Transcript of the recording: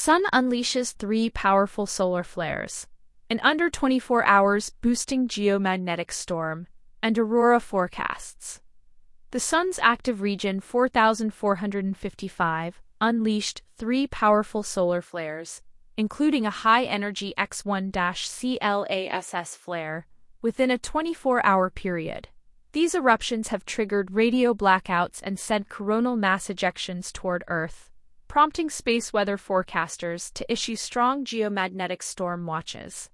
Sun unleashes 3 powerful solar flares in under 24 hours, boosting geomagnetic storm and aurora forecasts. The Sun's active region 4455 unleashed 3 powerful solar flares, including a high-energy X1-CLASS flare, within a 24-hour period. These eruptions have triggered radio blackouts and sent coronal mass ejections toward Earth, prompting space weather forecasters to issue strong geomagnetic storm watches.